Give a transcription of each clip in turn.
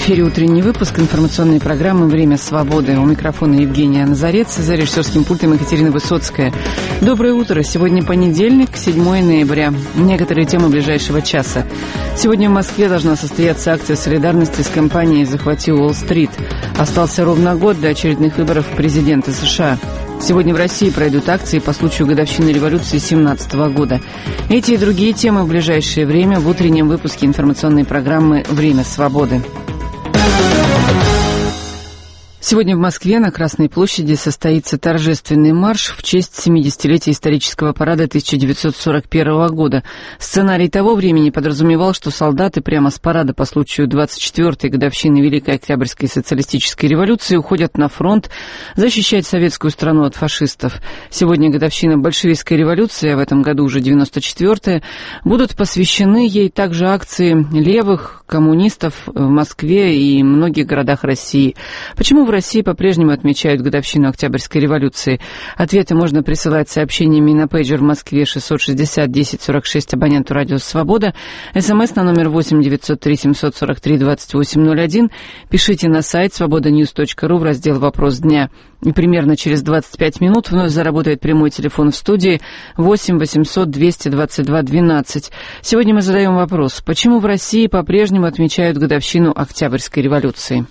эфире утренний выпуск информационной программы «Время свободы». У микрофона Евгения Назарец, за режиссерским пультом Екатерина Высоцкая. Доброе утро. Сегодня понедельник, 7 ноября. Некоторые темы ближайшего часа. Сегодня в Москве должна состояться акция солидарности с компанией «Захвати Уолл-стрит». Остался ровно год до очередных выборов президента США. Сегодня в России пройдут акции по случаю годовщины революции 1917 года. Эти и другие темы в ближайшее время в утреннем выпуске информационной программы «Время свободы». Сегодня в Москве на Красной площади состоится торжественный марш в честь 70-летия исторического парада 1941 года. Сценарий того времени подразумевал, что солдаты прямо с парада по случаю 24-й годовщины Великой Октябрьской социалистической революции уходят на фронт защищать советскую страну от фашистов. Сегодня годовщина большевистской революции, а в этом году уже 94-я, будут посвящены ей также акции левых коммунистов в Москве и многих городах России. Почему в России по-прежнему отмечают годовщину Октябрьской революции? Ответы можно присылать сообщениями на пейджер в Москве 660-1046 абоненту радио «Свобода», СМС на номер 8-903-743-2801, пишите на сайт свободаnews.ру в раздел «Вопрос дня». И примерно через 25 минут вновь заработает прямой телефон в студии 8-800-222-12. Сегодня мы задаем вопрос: почему в России по-прежнему отмечают годовщину Октябрьской революции?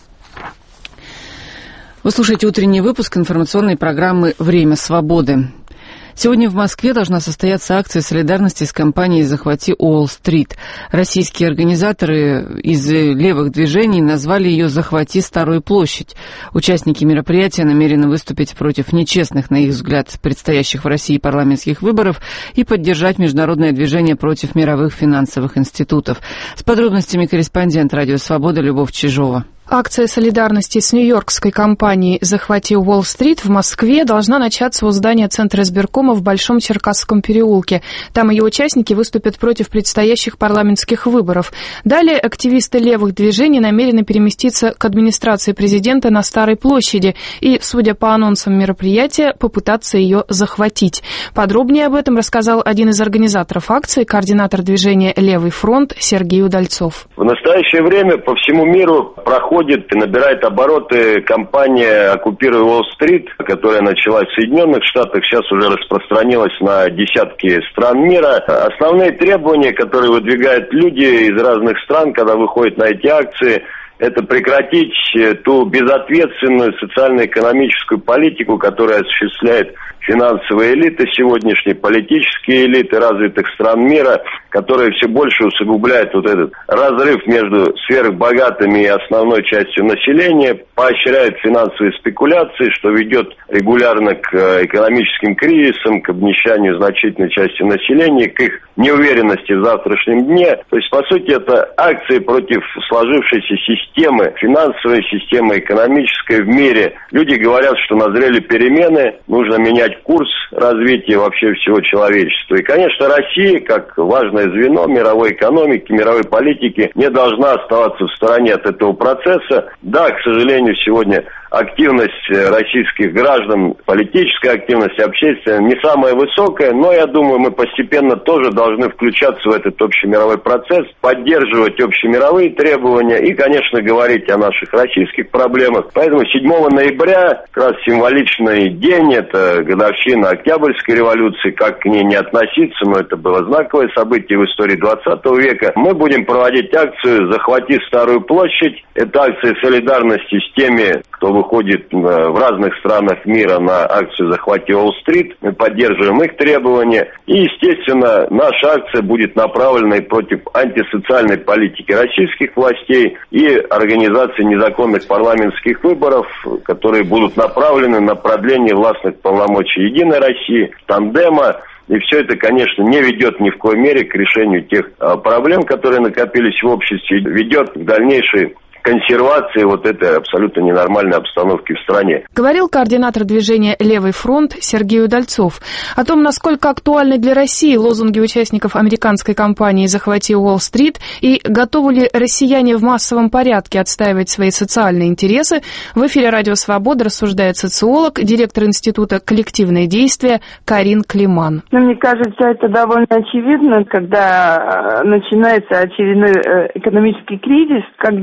Вы слушаете утренний выпуск информационной программы «Время свободы». Сегодня в Москве должна состояться акция солидарности с компанией «Захвати Уолл-стрит». Российские организаторы из левых движений назвали ее «Захвати Старую площадь». Участники мероприятия намерены выступить против нечестных, на их взгляд, предстоящих в России парламентских выборов и поддержать международное движение против мировых финансовых институтов. С подробностями корреспондент «Радио Свобода» Любовь Чижова. Акция солидарности с нью-йоркской компанией «Захвати Уолл-стрит» в Москве должна начаться у здания Центра избиркома в Большом Черкасском переулке. Там ее участники выступят против предстоящих парламентских выборов. Далее активисты левых движений намерены переместиться к администрации президента на Старой площади и, судя по анонсам мероприятия, попытаться ее захватить. Подробнее об этом рассказал один из организаторов акции, координатор движения «Левый фронт» Сергей Удальцов. В настоящее время по всему миру проходит и набирает обороты кампания «Оккупируй Уолл-стрит», которая началась в Соединенных Штатах, сейчас уже распространилась на десятки стран мира. Основные требования, которые выдвигают люди из разных стран, когда выходят на эти акции, это прекратить ту безответственную социально-экономическую политику, которая осуществляет финансовые элиты сегодняшние, политические элиты развитых стран мира, которые все больше усугубляют вот этот разрыв между сверхбогатыми и основной частью населения, поощряют финансовые спекуляции, что ведет регулярно к экономическим кризисам, к обнищанию значительной части населения, к их неуверенности в завтрашнем дне. То есть, по сути, это акции против сложившейся системы, финансовой системы, экономической в мире. Люди говорят, что назрели перемены, нужно менять курс развития вообще всего человечества. И, конечно, Россия, как важное звено мировой экономики, мировой политики, не должна оставаться в стороне от этого процесса. Да, к сожалению, сегодня активность российских граждан, политическая активность, общественная, не самая высокая, но, я думаю, мы постепенно тоже должны включаться в этот общемировой процесс, поддерживать общемировые требования и, конечно, говорить о наших российских проблемах. Поэтому 7 ноября, как раз символичный день, это годовщина Октябрьской революции, как к ней не относиться, но это было знаковое событие в истории 20 века. Мы будем проводить акцию «Захвати Старую площадь». Это акция солидарности с теми, кто выходит в разных странах мира на акцию «Захвати Уолл-стрит». Мы поддерживаем их требования. И, естественно, наша акция будет направлена и против антисоциальной политики российских властей и организации незаконных парламентских выборов, которые будут направлены на продление властных полномочий «Единой России», «Тандема». И все это, конечно, не ведет ни в коей мере к решению тех проблем, которые накопились в обществе, ведет к дальнейшей консервации вот этой абсолютно ненормальной обстановки в стране. Говорил координатор движения «Левый фронт» Сергей Удальцов. О том, насколько актуальны для России лозунги участников американской кампании «Захвати Уолл-стрит» и готовы ли россияне в массовом порядке отстаивать свои социальные интересы, в эфире «Радио Свобода» рассуждает социолог, директор Института «Коллективные действия» Карин Климан. Мне кажется, это довольно очевидно, когда начинается очередной экономический кризис, когда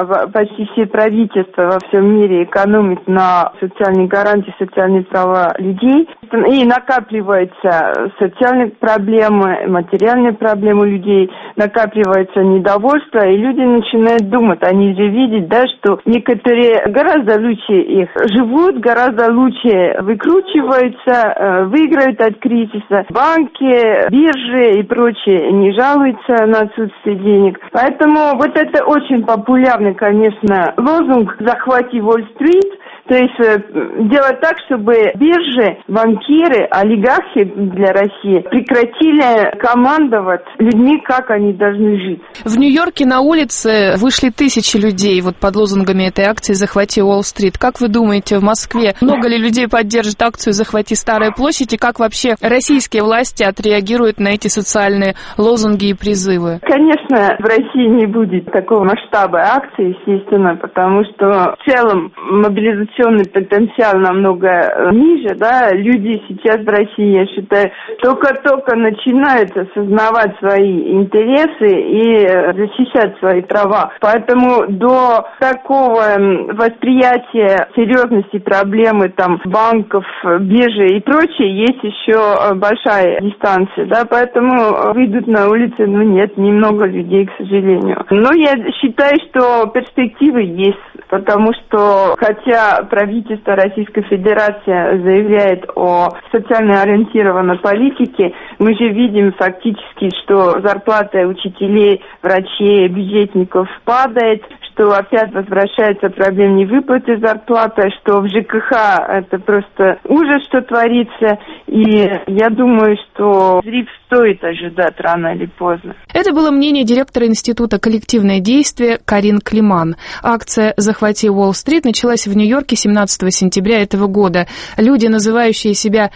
почти все правительства во всем мире экономят на социальные гарантии, социальные права людей. И накапливаются социальные проблемы, материальные проблемы людей, накапливается недовольство, и люди начинают думать, они же видят, да, что некоторые гораздо лучше их живут, гораздо лучше выкручиваются, выиграют от кризиса. Банки, биржи и прочее не жалуются на отсутствие денег. Поэтому вот это очень популярный, конечно, лозунг «Захвати Уолл-стрит». То есть делать так, чтобы биржи, банкиры, олигархи для России прекратили командовать людьми, как они должны жить. В Нью-Йорке на улице вышли тысячи людей вот под лозунгами этой акции «Захвати Уолл-стрит». Как вы думаете, в Москве много ли людей поддержит акцию «Захвати Старая площадь» и как вообще российские власти отреагируют на эти социальные лозунги и призывы? Конечно, в России не будет такого масштаба акции, естественно, потому что в целом мобилизационный потенциал намного ниже, да, люди сейчас в России, я считаю, только-только начинают осознавать свои интересы и защищать свои права. Поэтому до такого восприятия серьезности проблемы там банков, биржи и прочее есть еще большая дистанция, да, поэтому выйдут на улицы, нет, немного людей, к сожалению. Но я считаю, что перспективы есть, потому что, хотя правительство Российской Федерации заявляет о социально ориентированной политике, мы же видим фактически, что зарплата учителей, врачей, бюджетников падает, что опять возвращается проблема невыплаты зарплаты, что в ЖКХ это просто ужас, что творится, и я думаю, что взрыв стоит ожидать рано или поздно. Это было мнение директора Института «Коллективное действие» Карин Климан. Акция «Захвати Уолл-стрит» началась в Нью-Йорке 17 сентября этого года. Люди, называющие себя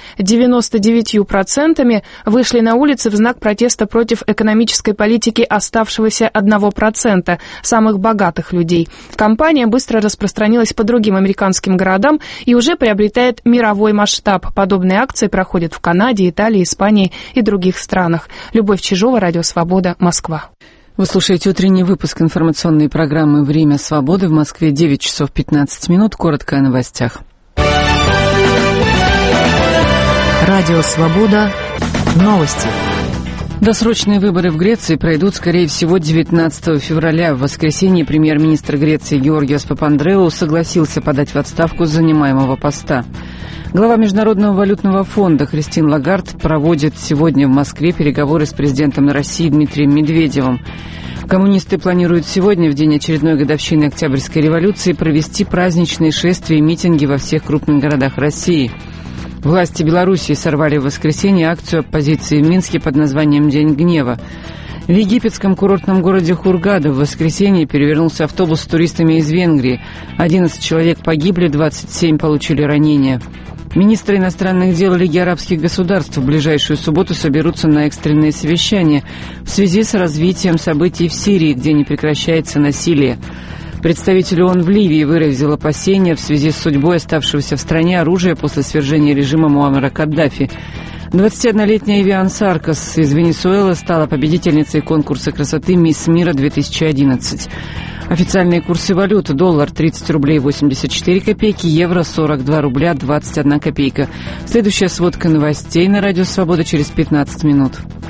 99%, вышли на улицы в знак протеста против экономической политики оставшегося 1% самых богатых людей. Кампания быстро распространилась по другим американским городам и уже приобретает мировой масштаб. Подобные акции проходят в Канаде, Италии, Испании и других странах. Любовь Чижова, Радио Свобода, Москва. Вы слушаете утренний выпуск информационной программы «Время свободы». В Москве 9 часов 15 минут. Коротко о новостях. Радио Свобода. Новости. Досрочные выборы в Греции пройдут, скорее всего, 19 февраля. В воскресенье премьер-министр Греции Георгиос Папандреou согласился подать в отставку с занимаемого поста. Глава Международного валютного фонда Кристин Лагард проводит сегодня в Москве переговоры с президентом России Дмитрием Медведевым. Коммунисты планируют сегодня, в день очередной годовщины Октябрьской революции, провести праздничные шествия и митинги во всех крупных городах России. Власти Белоруссии сорвали в воскресенье акцию оппозиции в Минске под названием «День гнева». В египетском курортном городе Хургада в воскресенье перевернулся автобус с туристами из Венгрии. 11 человек погибли, 27 получили ранения. Министры иностранных дел Лиги арабских государств в ближайшую субботу соберутся на экстренное совещание в связи с развитием событий в Сирии, где не прекращается насилие. Представитель ООН в Ливии выразил опасения в связи с судьбой оставшегося в стране оружия после свержения режима Муаммара Каддафи. 21-летняя Эвиан Саркос из Венесуэлы стала победительницей конкурса красоты «Мисс Мира-2011». Официальные курсы валют: доллар 30 рублей 84 копейки, евро 42 рубля 21 копейка. Следующая сводка новостей на Радио Свобода через 15 минут.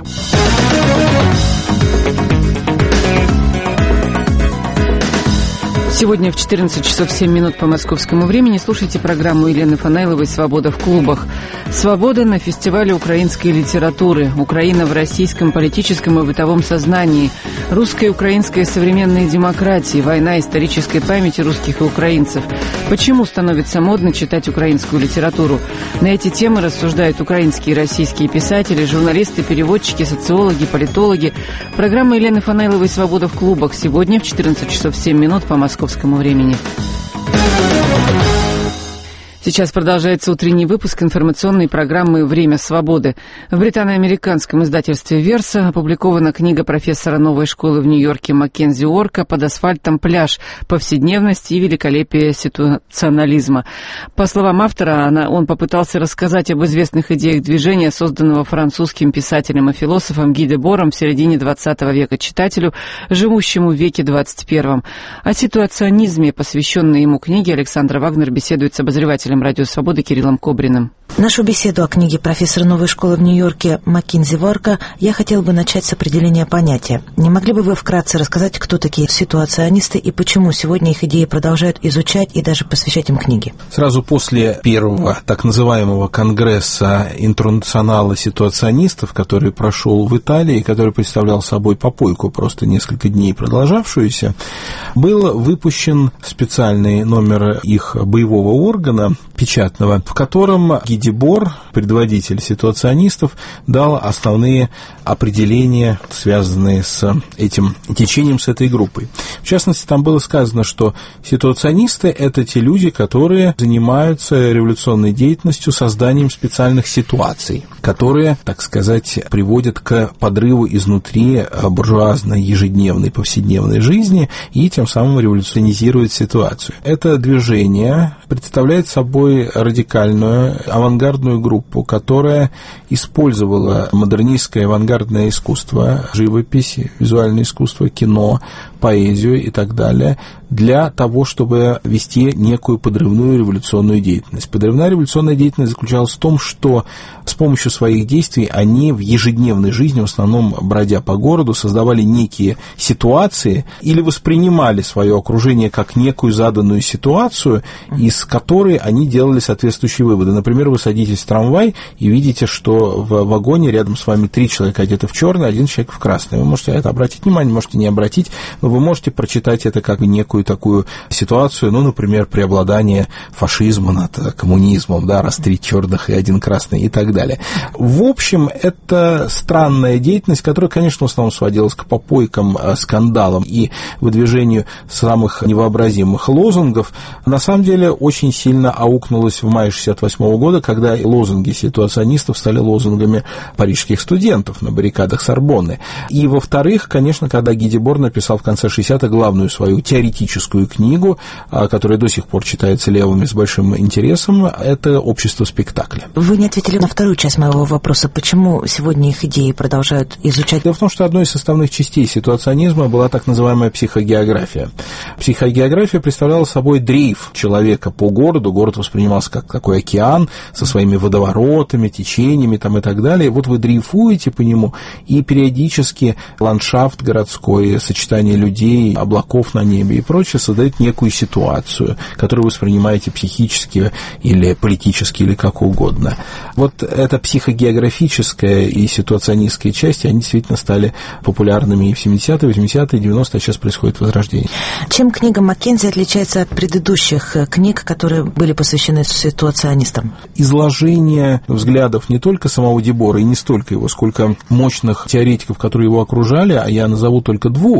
Сегодня в 14 часов 7 минут по московскому времени слушайте программу Елены Фанайловой «Свобода в клубах». Свобода на фестивале украинской литературы. Украина в российском политическом и бытовом сознании. Русская и украинская современные демократии. Война исторической памяти русских и украинцев. Почему становится модно читать украинскую литературу? На эти темы рассуждают украинские и российские писатели, журналисты, переводчики, социологи, политологи. Программа Елены Фанайловой «Свобода в клубах». Сегодня в 14 часов 7 минут по московскому времени. Сейчас продолжается утренний выпуск информационной программы «Время свободы». В британо-американском издательстве «Верса» опубликована книга профессора новой школы в Нью-Йорке Маккензи Уорка «Под асфальтом пляж. Повседневность и великолепие ситуационализма». По словам автора, он попытался рассказать об известных идеях движения, созданного французским писателем и философом Ги Дебором в середине XX века читателю, живущему в веке XXI. О ситуационизме, посвященной ему книге, Александра Вагнер беседует с обозревателем «Радио Свободы» Кириллом Кобриным. Нашу беседу о книге профессора новой школы в Нью-Йорке Маккензи Уорка я хотел бы начать с определения понятия. Не могли бы вы вкратце рассказать, кто такие ситуационисты и почему сегодня их идеи продолжают изучать и даже посвящать им книги? Сразу после первого так называемого конгресса интернационала ситуационистов, который прошел в Италии, который представлял собой попойку просто несколько дней продолжавшуюся, был выпущен специальный номер их боевого органа, печатного, в котором Ги Дебор, предводитель ситуационистов, дал основные определения, связанные с этим течением, с этой группой. В частности, там было сказано, что ситуационисты – это те люди, которые занимаются революционной деятельностью, созданием специальных ситуаций, которые, так сказать, приводят к подрыву изнутри буржуазной, ежедневной, повседневной жизни и тем самым революционизируют ситуацию. Это движение представляет собой радикальную авангардную группу, которая использовала модернистское авангардное искусство, живопись, визуальное искусство, кино, поэзию и так далее, для того, чтобы вести некую подрывную революционную деятельность. Подрывная революционная деятельность заключалась в том, что с помощью своих действий они в ежедневной жизни, в основном бродя по городу, создавали некие ситуации или воспринимали свое окружение как некую заданную ситуацию, из которой они делали соответствующие выводы. Например, вы садитесь в трамвай и видите, что в вагоне рядом с вами 3 человека одеты в черное, 1 человек в красное. Вы можете это обратить внимание, можете не обратить, но вы можете прочитать это как некую такую ситуацию, ну, например, преобладание фашизма над коммунизмом, да, раз 3 черных и 1 красный и так далее. В общем, это странная деятельность, которая, конечно, в основном сводилась к попойкам, скандалам и выдвижению самых невообразимых лозунгов. На самом деле, очень сильно аукнулась в мае 1968 года, когда лозунги ситуационистов стали лозунгами парижских студентов на баррикадах Сорбонны. И, во-вторых, конечно, когда Ги Дебор написал в конце 60-х главную свою теоретическую книгу, которая до сих пор читается левыми с большим интересом, это «Общество спектакля». Вы не ответили на вторую часть моего вопроса. Почему сегодня их идеи продолжают изучать? Дело в том, что одной из составных частей ситуационизма была так называемая психогеография. Психогеография представляла собой дрейф человека по городу. Город воспринимался как такой океан со своими водоворотами, течениями там, и так далее. Вот вы дрейфуете по нему, и периодически ландшафт городской, сочетание людей, облаков на небе и прочее создает некую ситуацию, которую вы воспринимаете психически или политически, или как угодно. Вот эта психогеографическая и ситуационистская части, они действительно стали популярными и в 70-е, 80-е, 90-е, а сейчас происходит возрождение. Чем книга Маккензи отличается от предыдущих книг, которые были посвящены ситуационистам? Изложение взглядов не только самого Дебора, и не столько его, сколько мощных теоретиков, которые его окружали, а я назову только 2.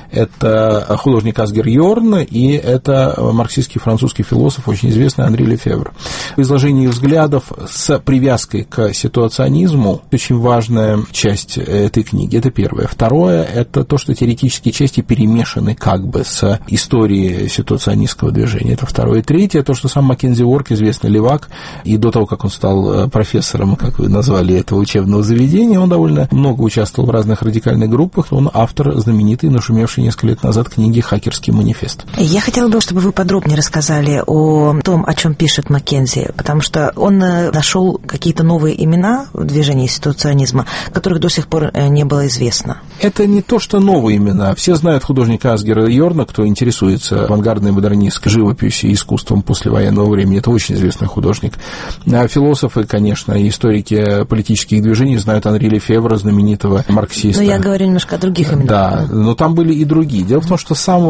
Это художник Асгер Йорн и это марксистский французский философ, очень известный Анри Лефевр. Изложение взглядов с привязкой к ситуационизму очень важная часть этой книги. Это первое. Второе, это то, что теоретические части перемешаны как бы с историей ситуационистского движения. Это второе. И третье, то, что сам Маккензи Уорк, известный левак, и до того, как он стал профессором, как вы назвали, этого учебного заведения, он довольно много участвовал в разных радикальных группах. Он автор знаменитой, нашумевшей несколько лет назад книги «Хакерский манифест». Я хотела бы, чтобы вы подробнее рассказали о том, о чем пишет Маккензи, потому что он нашел какие-то новые имена в движении ситуационизма, которых до сих пор не было известно. Это не то, что новые имена. Все знают художника Асгера Йорна, кто интересуется авангардной модернистской живописью и искусством послевоенного времени. Это очень известный художник. Философы, конечно, и историки политических движений знают Анри Лефевра, знаменитого марксиста. Но я говорю немножко о других именах. Да, но там были и другие. Дело в том, что с самого начала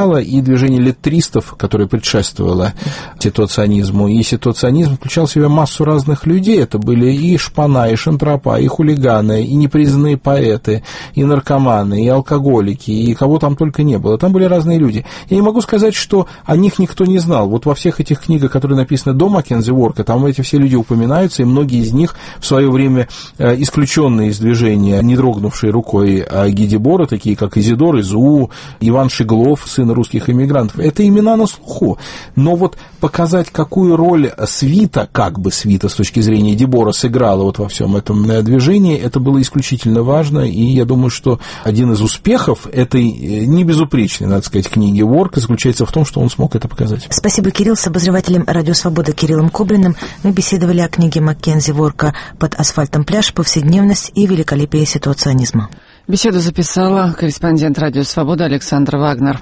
начало, и движение леттристов, которое предшествовало ситуационизму. И ситуационизм включал в себя массу разных людей. Это были и шпана, и шантропа, и хулиганы, и непризнанные поэты, и наркоманы, и алкоголики, и кого там только не было. Там были разные люди. Я не могу сказать, что о них никто не знал. Вот во всех этих книгах, которые написаны до Маккензи Уорка, там эти все люди упоминаются, и многие из них в свое время исключенные из движения, не дрогнувшие рукой Ги Дебора, такие как Изидор Изу, Иван Шиглов, сын русских эмигрантов. Это имена на слуху. Но вот показать, какую роль свита, как бы свита с точки зрения Дебора сыграла вот во всем этом движении, это было исключительно важно, и я думаю, что один из успехов этой не безупречной, надо сказать, книги Уорка заключается в том, что он смог это показать. Спасибо, Кирилл. С обозревателем «Радио Свобода» Кириллом Коблиным мы беседовали о книге Маккензи Уорка «Под асфальтом пляж. Повседневность и великолепие ситуационизма». Беседу записала корреспондент «Радио Свобода» Александр Вагнер.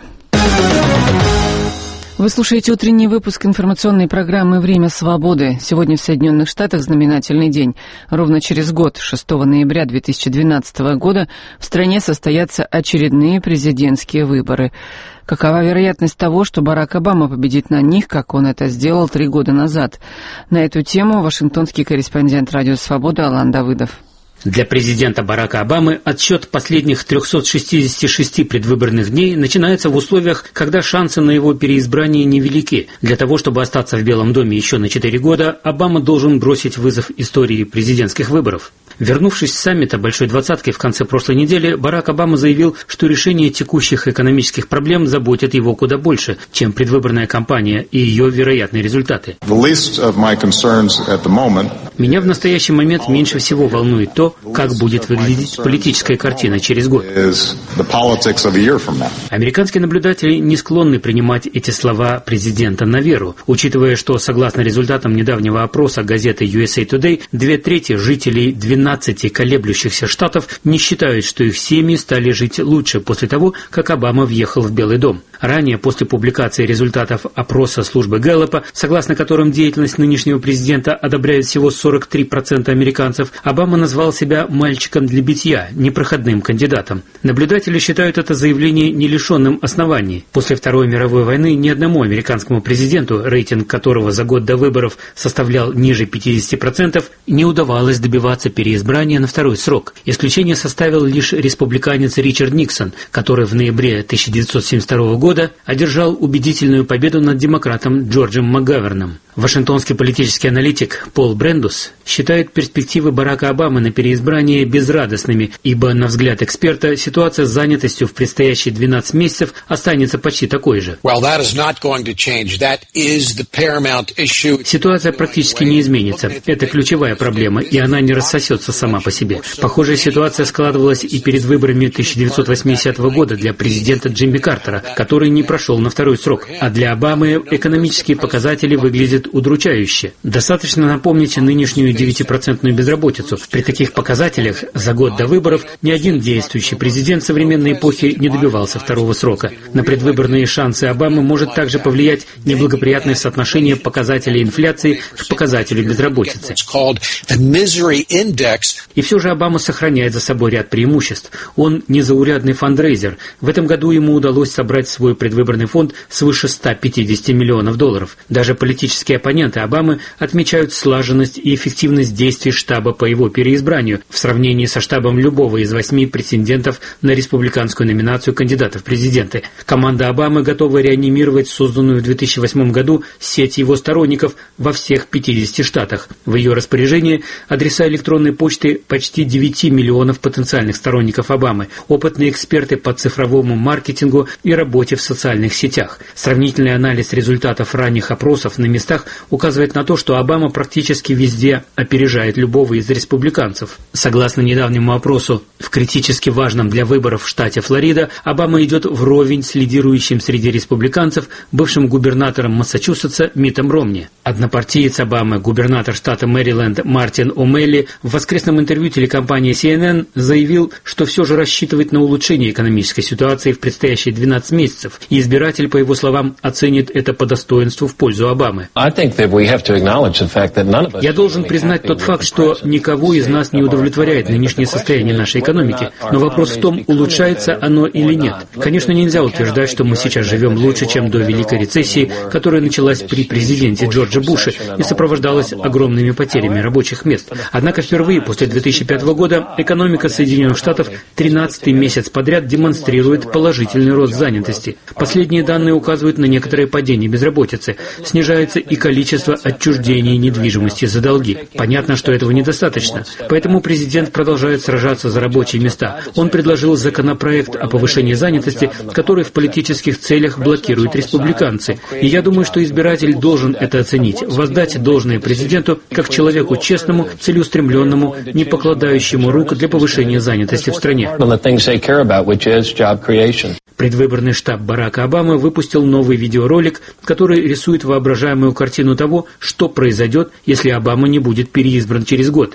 Вы слушаете утренний выпуск информационной программы «Время свободы». Сегодня в Соединенных Штатах знаменательный день. Ровно через год, 6 ноября 2012 года, в стране состоятся очередные президентские выборы. Какова вероятность того, что Барак Обама победит на них, как он это сделал 3 года назад? На эту тему вашингтонский корреспондент «Радио Свобода» Алан Давыдов. Для президента Барака Обамы отсчет последних 366 предвыборных дней начинается в условиях, когда шансы на его переизбрание невелики. Для того, чтобы остаться в Белом доме еще на 4 года, Обама должен бросить вызов истории президентских выборов. Вернувшись с саммита Большой Двадцатки в конце прошлой недели, Барак Обама заявил, что решение текущих экономических проблем заботит его куда больше, чем предвыборная кампания и ее вероятные результаты. Меня в настоящий момент меньше всего волнует то, как будет выглядеть политическая картина через год. Американские наблюдатели не склонны принимать эти слова президента на веру, учитывая, что, согласно результатам недавнего опроса газеты USA Today, 2/3 жителей 12 колеблющихся штатов не считают, что их семьи стали жить лучше после того, как Обама въехал в Белый дом. Ранее, после публикации результатов опроса службы Гэллопа, согласно которым деятельность нынешнего президента одобряет всего 43% американцев, Обама назвал себя мальчиком для битья, непроходным кандидатом. Наблюдатели считают это заявление не лишенным оснований. После Второй мировой войны ни одному американскому президенту, рейтинг которого за год до выборов составлял ниже 50%, не удавалось добиваться переизбрания на второй срок. Исключение составил лишь республиканец Ричард Никсон, который в ноябре 1972 года одержал убедительную победу над демократом Джорджем МакГаверном. Вашингтонский политический аналитик Пол Брендус считает перспективы Барака Обамы на переизбрание безрадостными, ибо, на взгляд эксперта, ситуация с занятостью в предстоящие 12 месяцев останется почти такой же. Ситуация практически не изменится. Это ключевая проблема, и она не рассосется сама по себе. Похожая ситуация складывалась и перед выборами 1980 года для президента Джимми Картера, который не прошел на второй срок. А для Обамы экономические показатели выглядят удручающе. Достаточно напомнить нынешнюю 9% безработицу. При таких показателях за год до выборов ни один действующий президент современной эпохи не добивался второго срока. На предвыборные шансы Обамы может также повлиять неблагоприятное соотношение показателей инфляции к показателю безработицы. И все же Обама сохраняет за собой ряд преимуществ. Он незаурядный фандрейзер. В этом году ему удалось собрать в свой предвыборный фонд свыше $150 миллионов. Даже политические оппоненты Обамы отмечают слаженность и эффективность действий штаба по его переизбранию в сравнении со штабом любого из 8 претендентов на республиканскую номинацию кандидатов в президенты. Команда Обамы готова реанимировать созданную в 2008 году сеть его сторонников во всех 50 штатах. В ее распоряжении адреса электронной почты почти 9 миллионов потенциальных сторонников Обамы, опытные эксперты по цифровому маркетингу и работе в социальных сетях. Сравнительный анализ результатов ранних опросов на местах указывает на то, что Обама практически везде опережает любого из республиканцев. Согласно недавнему опросу, в критически важном для выборов в штате Флорида, Обама идет вровень с лидирующим среди республиканцев бывшим губернатором Массачусетса Миттом Ромни. Однопартиец Обамы, губернатор штата Мэриленд Мартин О'Мелли, в воскресном интервью телекомпании CNN заявил, что все же рассчитывает на улучшение экономической ситуации в предстоящие 12 месяцев, и избиратель, по его словам, оценит это по достоинству в пользу Обамы. Я должен признать тот факт, что никого из нас не не удовлетворяет нынешнее состояние нашей экономики. Но вопрос в том, улучшается оно или нет. Конечно, нельзя утверждать, что мы сейчас живем лучше, чем до Великой рецессии, которая началась при президенте Джорджа Буша и сопровождалась огромными потерями рабочих мест. Однако впервые после 2005 года экономика Соединенных Штатов 13-й месяц подряд демонстрирует положительный рост занятости. Последние данные указывают на некоторое падение безработицы. Снижается и количество отчуждений недвижимости за долги. Понятно, что этого недостаточно. Поэтому президент продолжает сражаться за рабочие места. Он предложил законопроект о повышении занятости, который в политических целях блокируют республиканцы. И я думаю, что избиратель должен это оценить, воздать должное президенту как человеку честному, целеустремленному, не покладающему рук для повышения занятости в стране. Предвыборный штаб Барака Обамы выпустил новый видеоролик, который рисует воображаемую картину того, что произойдет, если Обама не будет переизбран через год.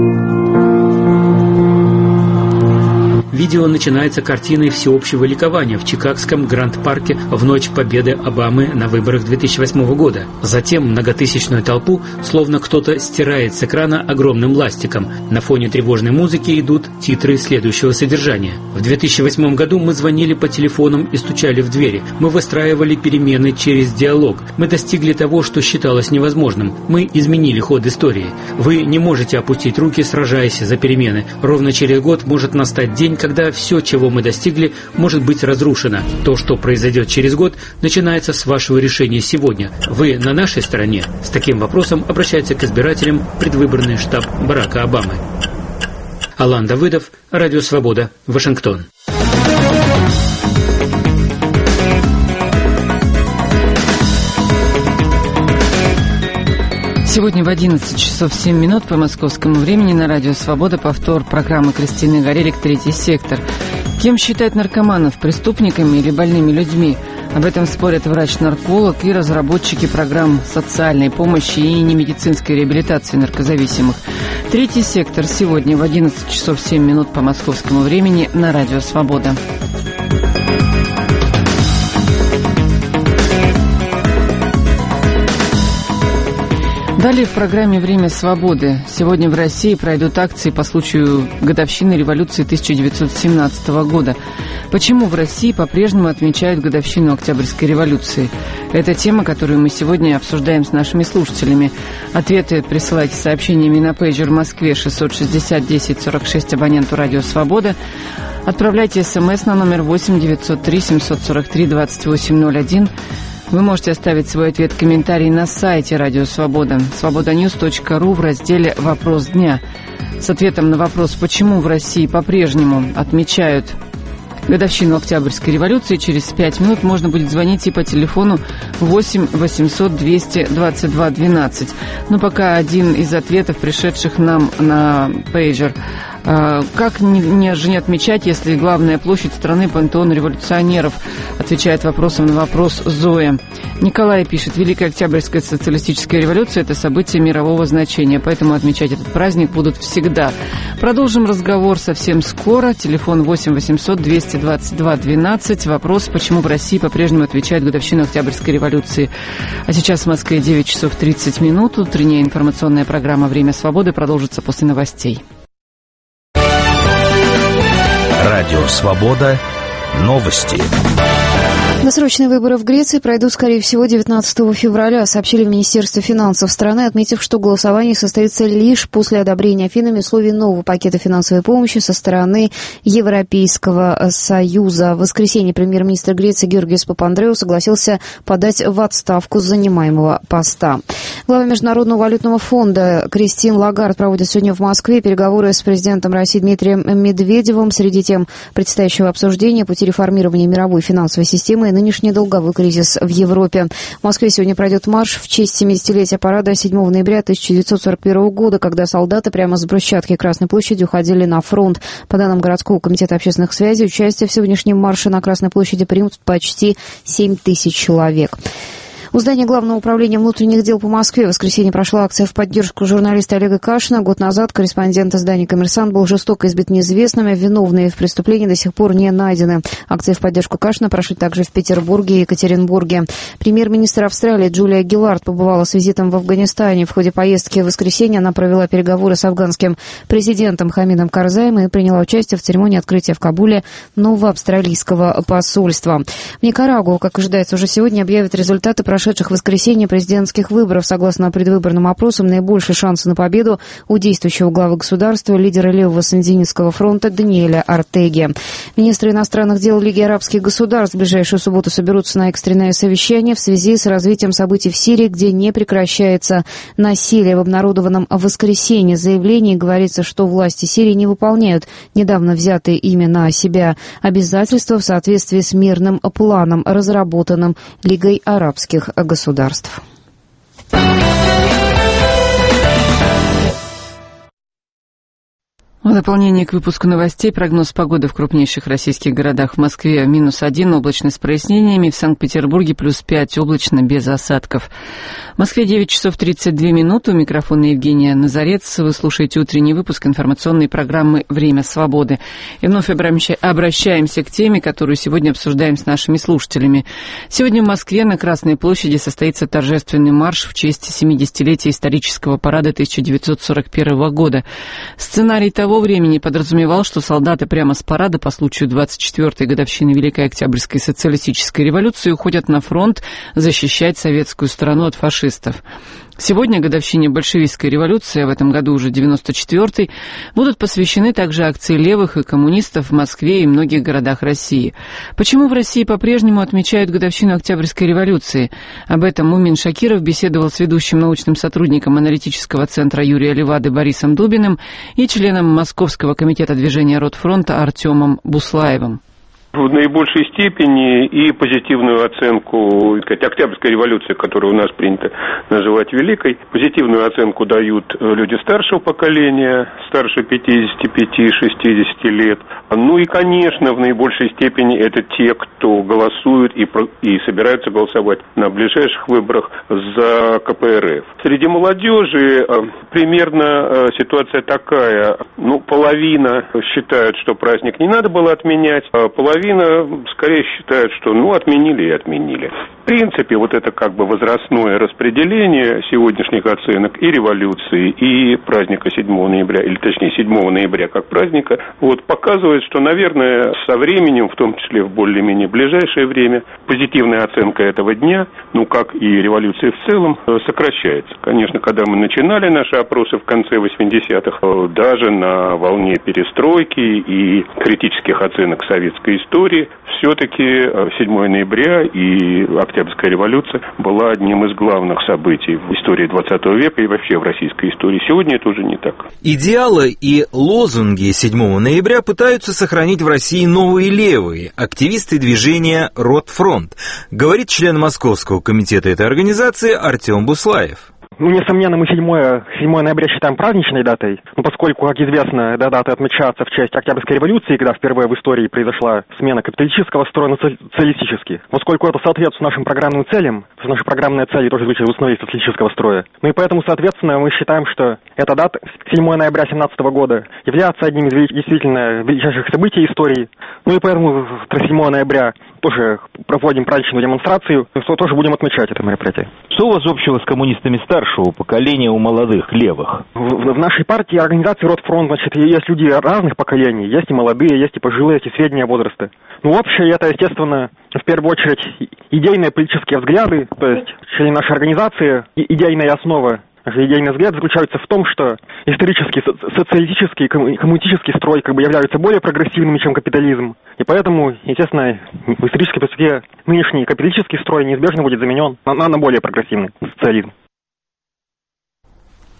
Видео начинается картиной всеобщего ликования в Чикагском Гранд-парке в ночь победы Обамы на выборах 2008 года. Затем многотысячную толпу словно кто-то стирает с экрана огромным ластиком. На фоне тревожной музыки идут титры следующего содержания. В 2008 году мы звонили по телефонам и стучали в двери. Мы выстраивали перемены через диалог. Мы достигли того, что считалось невозможным. Мы изменили ход истории. Вы не можете опустить руки, сражаясь за перемены. Ровно через год может настать день, когда все, чего мы достигли, может быть разрушено. То, что произойдет через год, начинается с вашего решения сегодня. Вы на нашей стороне? С таким вопросом обращается к избирателям предвыборный штаб Барака Обамы. Алан Давыдов, Радио Свобода, Вашингтон. Сегодня в 11 часов 7 минут по московскому времени на Радио Свобода повтор программы Кристины Горелик «Третий сектор». Кем считать наркоманов, преступниками или больными людьми? Об этом спорят врач-нарколог и разработчики программ социальной помощи и немедицинской реабилитации наркозависимых. «Третий сектор» сегодня в 11 часов 7 минут по московскому времени на Радио Свобода. Далее в программе «Время свободы». Сегодня в России пройдут акции по случаю годовщины революции 1917 года. Почему в России по-прежнему отмечают годовщину Октябрьской революции? Это тема, которую мы сегодня обсуждаем с нашими слушателями. Ответы присылайте сообщениями на пейджер в Москве 660-10-46 абоненту «Радио Свобода». Отправляйте СМС на номер 8-903-743-2801. Вы можете оставить свой ответ в комментарии на сайте Радио Свобода, swobodanews.ru в разделе «Вопрос дня». С ответом на вопрос, почему в России по-прежнему отмечают годовщину Октябрьской революции, через 5 минут можно будет звонить и по телефону 8 800 222 12. Но пока один из ответов, пришедших нам на пейджер. Как не отмечать, если главная площадь страны — пантеон революционеров? Отвечает вопросом на вопрос Зоя. Николай пишет: Великая Октябрьская социалистическая революция — это событие мирового значения, поэтому отмечать этот праздник будут всегда. Продолжим разговор совсем скоро. Телефон 8 800 222 12. Вопрос, почему в России по-прежнему отмечают годовщину Октябрьской революции. А сейчас в Москве 9 часов 30 минут. Утренняя информационная программа «Время свободы» продолжится после новостей. Радио Свобода. Новости. Досрочные выборы в Греции пройдут, скорее всего, 19 февраля, сообщили в Министерстве финансов страны, отметив, что голосование состоится лишь после одобрения Афинами условий нового пакета финансовой помощи со стороны Европейского Союза. В воскресенье премьер-министр Греции Георгиос Папандреou согласился подать в отставку с занимаемого поста. Глава Международного валютного фонда Кристин Лагард проводит сегодня в Москве переговоры с президентом России Дмитрием Медведевым. Среди тем предстоящего обсуждения пути реформирования мировой финансовой системы и нынешний долговой кризис в Европе. В Москве сегодня пройдет марш в честь 70-летия парада 7 ноября 1941 года, когда солдаты прямо с брусчатки Красной площади уходили на фронт. По данным городского комитета общественных связей, участие в сегодняшнем марше на Красной площади примут почти 7 тысяч человек. У здания Главного управления внутренних дел по Москве в воскресенье прошла акция в поддержку журналиста Олега Кашина. Год назад корреспондент издания «Коммерсант» был жестоко избит неизвестными. Виновные в преступлении до сих пор не найдены. Акции в поддержку Кашина прошли также в Петербурге и Екатеринбурге. Премьер-министр Австралии Джулия Гиллард побывала с визитом в Афганистане. В ходе поездки в воскресенье она провела переговоры с афганским президентом Хамидом Карзаем и приняла участие в церемонии открытия в Кабуле нового австралийского посольства. В Никарагуа, как ожидается, уже сегодня объявят результаты прошедших в воскресенье президентских выборов. Согласно предвыборным опросам, наибольшие шансы на победу у действующего главы государства, лидера левого сандинистского фронта Даниэля Ортеги. Министры иностранных дел Лиги арабских государств в ближайшую субботу соберутся на экстренное совещание в связи с развитием событий в Сирии, где не прекращается насилие. В обнародованном в воскресенье заявлении говорится, что власти Сирии не выполняют недавно взятые ими на себя обязательства в соответствии с мирным планом, разработанным Лигой арабских государств. В дополнение к выпуску новостей прогноз погоды в крупнейших российских городах. В Москве -1, облачно с прояснениями, в Санкт-Петербурге +5, облачно без осадков. В Москве 9 часов 32 минуты. У микрофона Евгения Назарец. Вы слушаете утренний выпуск информационной программы «Время свободы». И вновь обращаемся к теме, которую сегодня обсуждаем с нашими слушателями. Сегодня в Москве на Красной площади состоится торжественный марш в честь 70-летия исторического парада 1941 года. Сценарий того времени подразумевал, что солдаты прямо с парада по случаю 24-й годовщины Великой Октябрьской социалистической революции уходят на фронт защищать советскую страну от фашистов. Сегодня годовщине большевистской революции, а в этом году уже 94-й, будут посвящены также акции левых и коммунистов в Москве и многих городах России. Почему в России по-прежнему отмечают годовщину Октябрьской революции? Об этом Мумин Шакиров беседовал с ведущим научным сотрудником аналитического центра Юрия Левады Борисом Дубиным и членом Московского комитета движения Ротфронта Артемом Буслаевым. В наибольшей степени и позитивную оценку, Октябрьской революции, которую у нас принято называть Великой, позитивную оценку дают люди старшего поколения, старше 55-60 лет. Ну и, конечно, в наибольшей степени это те, кто голосуют и собираются голосовать на ближайших выборах за КПРФ. Среди молодежи примерно ситуация такая. Половина считают, что праздник не надо было отменять, а половина скорее считают, что отменили и отменили. В принципе, это возрастное распределение сегодняшних оценок и революции, и праздника 7 ноября, или точнее 7 ноября как праздника, показывает, что, наверное, со временем, в том числе в более-менее ближайшее время, позитивная оценка этого дня, как и революции в целом, сокращается. Конечно, когда мы начинали наши опросы в конце 80-х, даже на волне перестройки и критических оценок советской истории, все-таки 7 ноября и Октябрьская революция была одним из главных событий в истории 20 века и вообще в российской истории. Сегодня это уже не так. Идеалы и лозунги 7 ноября пытаются сохранить в России новые левые, активисты движения «Ротфронт», говорит член Московского комитета этой организации Артем Буслаев. Несомненно, мы 7 ноября считаем праздничной датой, поскольку, как известно, эта дата отмечается в честь Октябрьской революции, когда впервые в истории произошла смена капиталистического строя на социалистический. Поскольку это соответствует нашим программным целям, наши программные цели тоже звучат в основе социалистического строя. И поэтому, соответственно, мы считаем, что эта дата, 7 ноября 2017 года, является одним из действительно величайших событий истории. И поэтому 7 ноября тоже проводим праздничную демонстрацию, тоже будем отмечать это мероприятие. Что у вас общего с коммунистами старшего поколения у молодых, левых? В нашей партии, организации Ротфронт, есть люди разных поколений, есть и молодые, есть и пожилые, есть и среднего возраста. Общее это, естественно, в первую очередь идейные политические взгляды, то есть члены нашей организации, идейная основа. Идейный взгляд заключается в том, что исторический, социалистический, коммунистический строй являются более прогрессивными, чем капитализм. И поэтому, естественно, в исторической перспективе нынешний капиталистический строй неизбежно будет заменен на более прогрессивный социализм.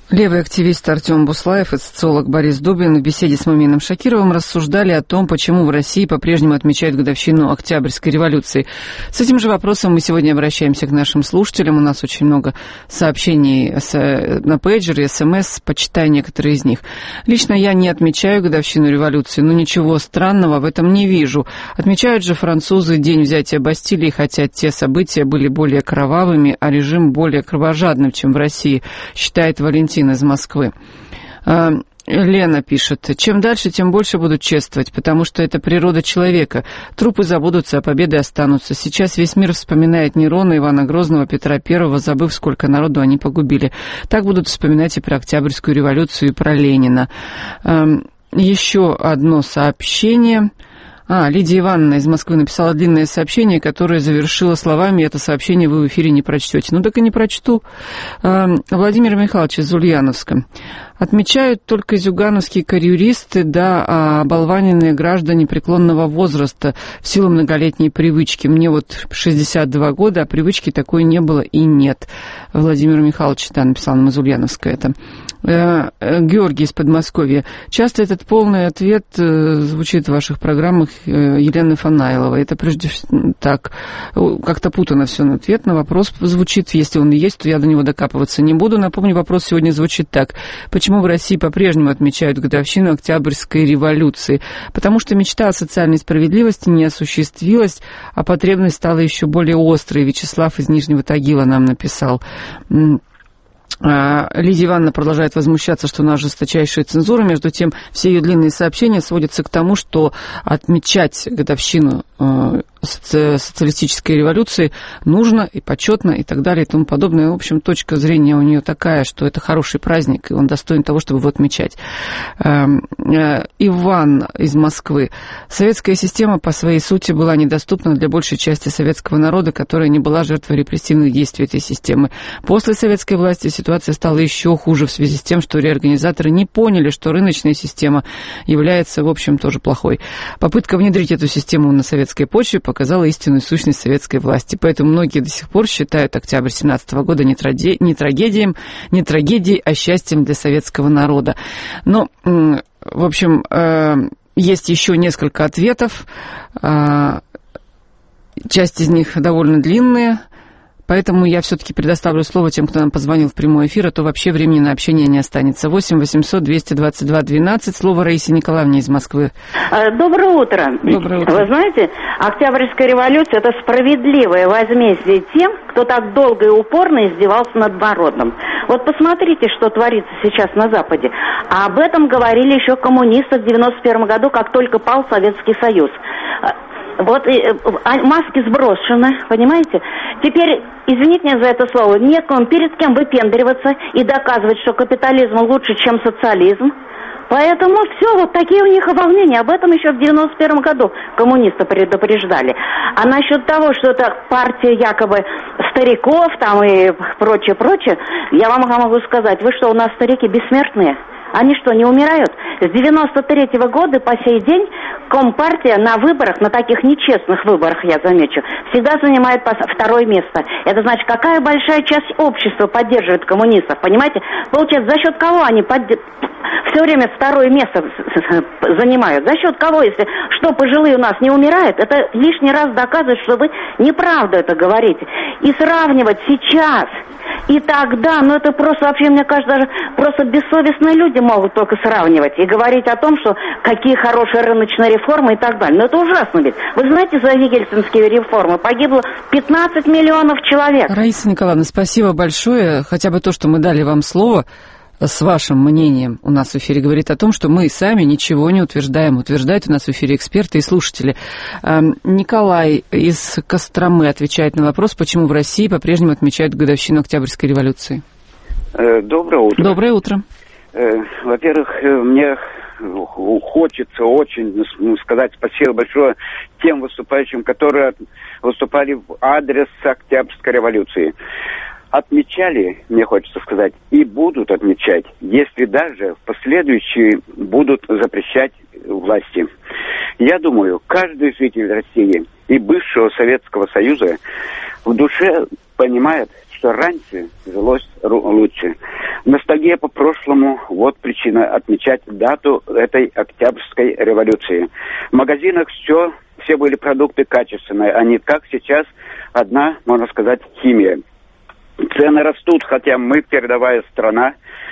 Левый активист Артем Буслаев и социолог Борис Дубин в беседе с Мумином Шакировым рассуждали о том, почему в России по-прежнему отмечают годовщину Октябрьской революции. С этим же вопросом мы сегодня обращаемся к нашим слушателям. У нас очень много сообщений на пейджере, СМС, почитаю некоторые из них. Лично я не отмечаю годовщину революции, но ничего странного в этом не вижу. Отмечают же французы день взятия Бастилии, хотя те события были более кровавыми, а режим более кровожадным, чем в России, считает Валентин из Москвы. Лена пишет: чем дальше, тем больше будут чествовать, потому что это природа человека. Трупы забудутся, а победы останутся. Сейчас весь мир вспоминает Нерона, Ивана Грозного, Петра Первого, забыв, сколько народу они погубили. Так будут вспоминать и про Октябрьскую революцию, и про Ленина. Еще одно сообщение. Лидия Ивановна из Москвы написала длинное сообщение, которое завершила словами: это сообщение вы в эфире не прочтете. Ну так и не прочту. Владимир Михайлович из Ульяновска. Отмечают только зюгановские карьеристы, да, оболваненные граждане преклонного возраста в силу многолетней привычки. Мне вот 62 года, а привычки такой не было и нет. Владимир Михайлович, да, написал нам из Ульяновска это. Георгий из Подмосковья. Часто этот полный ответ звучит в ваших программах Елены Фанайловой. Это прежде всего так, как-то путано все. Ответ на вопрос звучит, если он и есть, то я до него докапываться не буду. Напомню, вопрос сегодня звучит так: почему в России по-прежнему отмечают годовщину Октябрьской революции? Потому что мечта о социальной справедливости не осуществилась, а потребность стала еще более острой. Вячеслав из Нижнего Тагила нам написал. Лидия Ивановна продолжает возмущаться, что у нас жесточайшая цензура. Между тем, все ее длинные сообщения сводятся к тому, что отмечать годовщину социалистической революции нужно и почетно и так далее и тому подобное. В общем, точка зрения у нее такая, что это хороший праздник, и он достоин того, чтобы его отмечать. Иван из Москвы. Советская система по своей сути была недоступна для большей части советского народа, которая не была жертвой репрессивных действий этой системы. После советской власти ситуация стала еще хуже в связи с тем, что реорганизаторы не поняли, что рыночная система является, в общем, тоже плохой. Попытка внедрить эту систему на советской почве показала истинную сущность советской власти. Поэтому многие до сих пор считают октябрь 17 года не трагедией, а счастьем для советского народа. Но, в общем, есть еще несколько ответов. Часть из них довольно длинные. Поэтому я все-таки предоставлю слово тем, кто нам позвонил в прямой эфир, а то вообще времени на общение не останется. 8 800 222 12. Слово Раисе Николаевне из Москвы. Доброе утро. Доброе утро. Вы знаете, Октябрьская революция – это справедливое возмездие тем, кто так долго и упорно издевался над народом. Вот посмотрите, что творится сейчас на Западе. А об этом говорили еще коммунисты в 91 году, как только пал Советский Союз. Вот маски сброшены, понимаете? Теперь, извините меня за это слово, некому перед кем выпендриваться и доказывать, что капитализм лучше, чем социализм. Поэтому все, вот такие у них волнения. Об этом еще в 91 году коммунисты предупреждали. А насчет того, что это партия якобы стариков там и прочее, я вам могу сказать, вы что, у нас старики бессмертные? Они что, не умирают? С 93-го года по сей день Компартия на выборах, на таких нечестных выборах, я замечу, всегда занимает второе место. Это значит, какая большая часть общества поддерживает коммунистов, понимаете? Получается, за счет кого они все время второе место занимают? За счет кого, если что, пожилые у нас не умирают? Это лишний раз доказывает, что вы неправду это говорите. И сравнивать сейчас и тогда, ну это просто вообще, мне кажется, даже просто бессовестные люди могут только сравнивать и говорить о том, что какие хорошие рыночные реформы и так далее. Но это ужасно ведь. Вы знаете, за ельцинские реформы погибло 15 миллионов человек. Раиса Николаевна, спасибо большое. Хотя бы то, что мы дали вам слово с вашим мнением у нас в эфире, говорит о том, что мы сами ничего не утверждаем. Утверждают у нас в эфире эксперты и слушатели. Николай из Костромы отвечает на вопрос, почему в России по-прежнему отмечают годовщину Октябрьской революции. Доброе утро. Доброе утро. Во-первых, мне хочется очень сказать спасибо большое тем выступающим, которые выступали в адрес Октябрьской революции. Отмечали, мне хочется сказать, и будут отмечать, если даже в последующие будут запрещать власти. Я думаю, каждый житель России и бывшего Советского Союза в душе понимает, что раньше жилось лучше. Ностальгия по прошлому – вот причина отмечать дату этой Октябрьской революции. В магазинах все были продукты качественные, а не как сейчас одна, можно сказать, химия. Цены растут, хотя мы, передовая страна,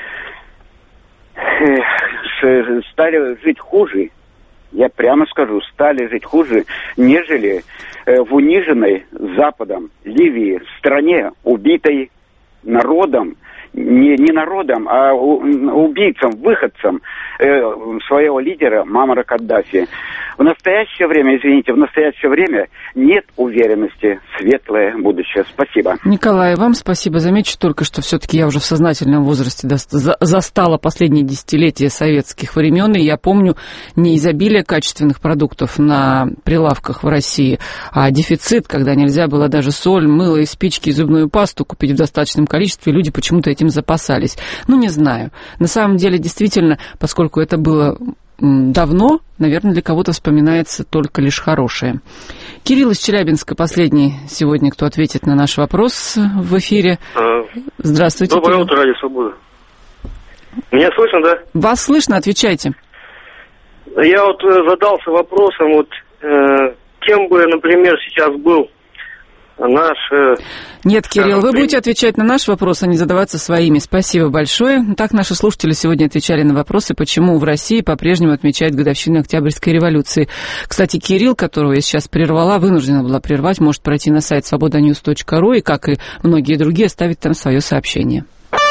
стали жить хуже. Я прямо скажу, стали жить хуже, нежели в униженной Западом Ливии, стране, убитой народом, не народом, а убийцам, выходцам своего лидера Муаммара Каддафи. В настоящее время нет уверенности в светлое будущее. Спасибо. Николай, вам спасибо. Замечу только, что все-таки я уже в сознательном возрасте застала последние десятилетия советских времен, и я помню не изобилие качественных продуктов на прилавках в России, а дефицит, когда нельзя было даже соль, мыло и спички и зубную пасту купить в достаточном количестве, люди почему-то этим запасались. Ну, не знаю. На самом деле, действительно, поскольку это было давно, наверное, для кого-то вспоминается только лишь хорошее. Кирилл из Челябинска, последний сегодня, кто ответит на наш вопрос в эфире. Здравствуйте. Доброе утро, Радио Свобода. Меня слышно, да? Вас слышно, отвечайте. Я вот задался вопросом, кем бы, например, сейчас был наш... Нет, Кирилл, вы будете отвечать на наш вопрос, а не задаваться своими. Спасибо большое. Так наши слушатели сегодня отвечали на вопросы, почему в России по-прежнему отмечают годовщину Октябрьской революции. Кстати, Кирилл, которого я сейчас прервала, вынуждена была прервать, может пройти на сайт svobodanews.ru и, как и многие другие, оставить там свое сообщение.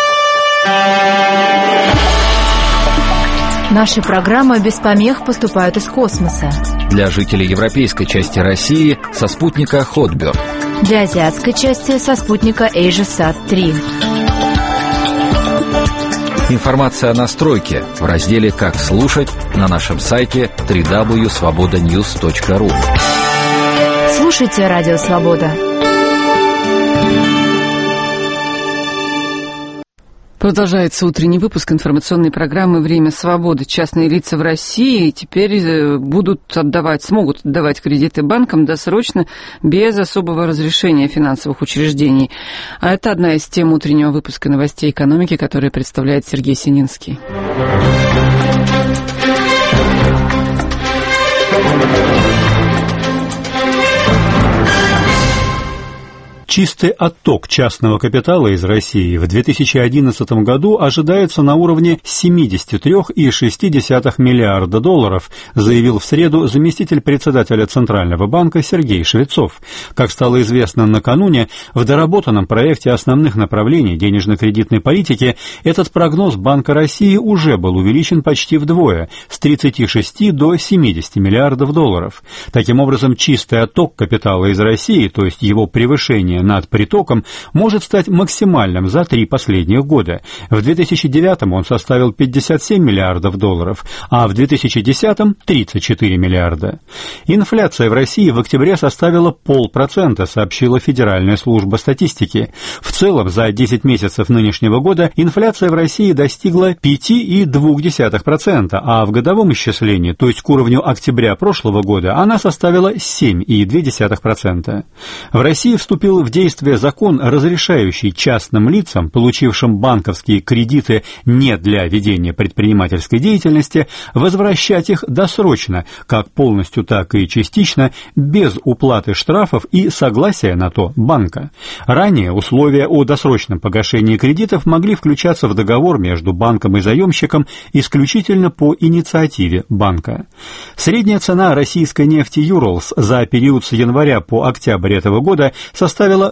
Наши программы без помех поступают из космоса. Для жителей европейской части России со спутника Hotbird. Для азиатской части со спутника AsiaSat-3. Информация о настройке в разделе «Как слушать» на нашем сайте www.svobodanews.ru. Слушайте Радио Свобода. Продолжается утренний выпуск информационной программы «Время свободы». Частные лица в России теперь смогут отдавать кредиты банкам досрочно, без особого разрешения финансовых учреждений. А это одна из тем утреннего выпуска новостей экономики, которые представляет Сергей Сининский. Чистый отток частного капитала из России в 2011 году ожидается на уровне 73,6 миллиарда долларов, заявил в среду заместитель председателя Центрального банка Сергей Швецов. Как стало известно накануне, в доработанном проекте основных направлений денежно-кредитной политики этот прогноз Банка России уже был увеличен почти вдвое, с 36 до 70 миллиардов долларов. Таким образом, чистый отток капитала из России, то есть его превышение над притоком, может стать максимальным за 3 последних года. В 2009 он составил 57 миллиардов долларов, а в 2010 – 34 миллиарда. Инфляция в России в октябре составила 0,5%, сообщила Федеральная служба статистики. В целом, за 10 месяцев нынешнего года инфляция в России достигла 5,2%, а в годовом исчислении, то есть к уровню октября прошлого года, она составила 7,2%. В России вступил в действие закон, разрешающий частным лицам, получившим банковские кредиты не для ведения предпринимательской деятельности, возвращать их досрочно, как полностью, так и частично, без уплаты штрафов и согласия на то банка. Ранее условия о досрочном погашении кредитов могли включаться в договор между банком и заемщиком исключительно по инициативе банка. Средняя цена российской нефти «Юралс» за период с января по октябрь этого года составила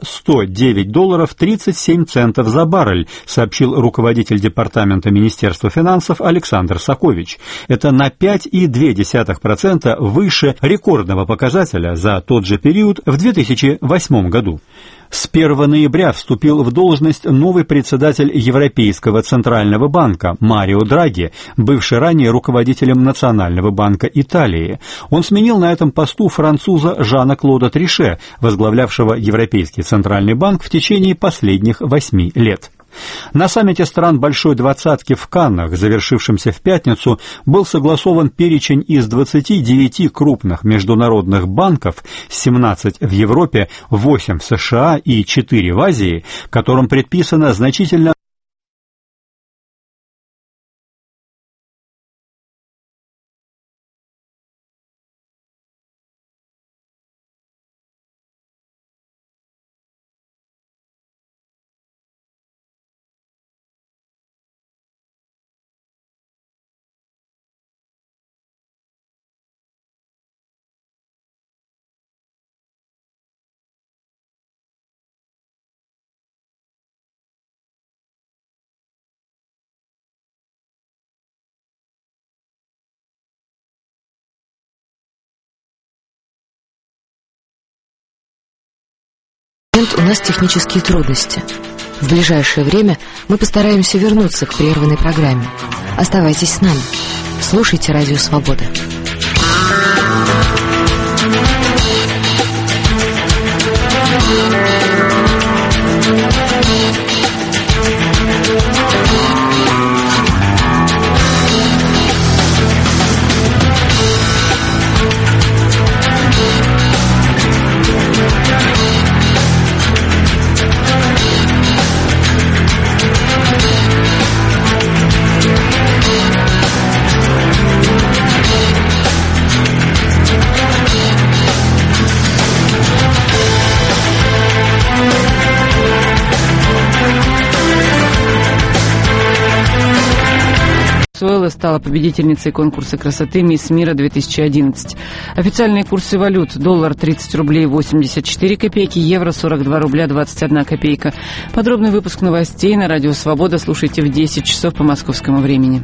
$109.37 за баррель, сообщил руководитель департамента Министерства финансов Александр Сакович. Это на 5,2% выше рекордного показателя за тот же период в 2008 году. С 1 ноября вступил в должность новый председатель Европейского центрального банка Марио Драги, бывший ранее руководителем Национального банка Италии. Он сменил на этом посту француза Жана-Клода Трише, возглавлявшего Европейский центральный банк в течение последних 8 лет. На саммите стран Большой Двадцатки в Каннах, завершившемся в пятницу, был согласован перечень из 29 крупных международных банков, 17 в Европе, 8 в США и 4 в Азии, которым предписано значительно У нас технические трудности. В ближайшее время мы постараемся вернуться к прерванной программе. Оставайтесь с нами. Слушайте Радио Свобода. Венесуэла стала победительницей конкурса красоты «Мисс Мира-2011». Официальные курсы валют: доллар 30 рублей 84 копейки, евро 42 рубля 21 копейка. Подробный выпуск новостей на Радио Свобода слушайте в 10 часов по московскому времени.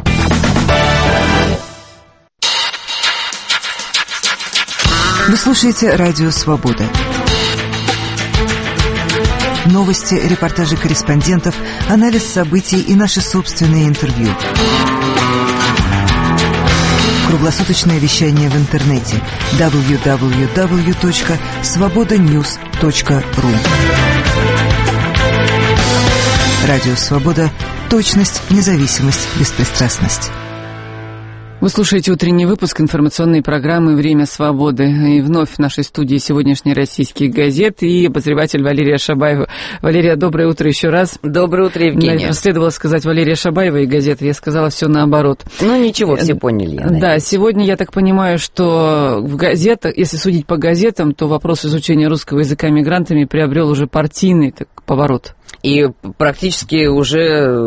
Вы слушаете Радио Свобода. Новости, репортажи корреспондентов, анализ событий и наши собственные интервью. Круглосуточное вещание в интернете www.svobodanews.ru. Радио Свобода. Точность, независимость, беспристрастность. Вы слушаете утренний выпуск информационной программы «Время свободы». И вновь в нашей студии сегодняшние российские газеты и обозреватель Валерия Шабаева. Валерия, доброе утро еще раз. Доброе утро, Евгения. Наверное, следовало сказать Валерия Шабаева и газеты. Я сказала все наоборот. Ну, ничего, все поняли. Да, сегодня я так понимаю, что в газетах, если судить по газетам, то вопрос изучения русского языка мигрантами приобрел уже партийный поворот. И практически уже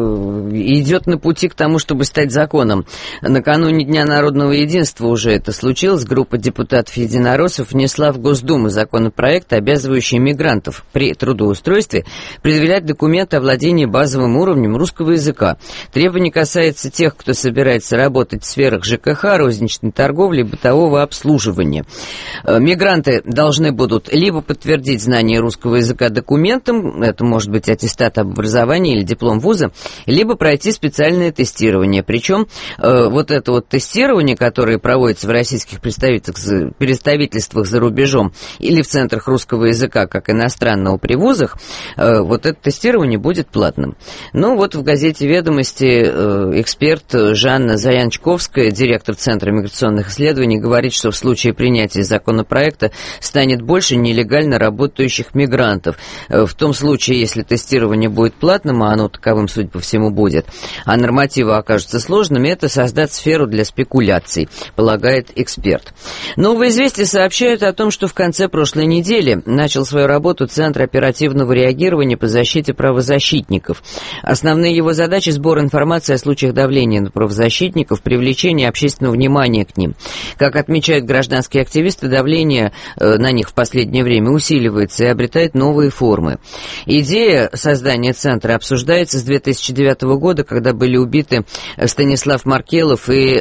идет на пути к тому, чтобы стать законом. Накануне Дня народного единства уже это случилось. Группа депутатов-единороссов внесла в Госдуму законопроект, обязывающий мигрантов при трудоустройстве предъявлять документы о владении базовым уровнем русского языка. Требование касается тех, кто собирается работать в сферах ЖКХ, розничной торговли, бытового обслуживания. Мигранты должны будут либо подтвердить знание русского языка документом, это может быть аттестат об образовании или диплом вуза, либо пройти специальное тестирование. Причем вот это вот тестирование, которое проводится в российских представительствах за рубежом или в центрах русского языка, как иностранного при вузах, вот это тестирование будет платным. Ну вот в газете «Ведомости» эксперт Жанна Заянчковская, директор Центра миграционных исследований, говорит, что в случае принятия законопроекта станет больше нелегально работающих мигрантов. В том случае, если тестирование будет платным, а оно таковым, судя по всему, будет, а нормативы окажутся сложными, это создать сферу для спекуляций, полагает эксперт. Новые известия сообщают о том, что в конце прошлой недели начал свою работу Центр оперативного реагирования по защите правозащитников. Основные его задачи — сбор информации о случаях давления на правозащитников, привлечение общественного внимания к ним. Как отмечают гражданские активисты, давление на них в последнее время усиливается и обретает новые формы. Идея создания центра обсуждается с 2009 года, когда были убиты Станислав Маркелов и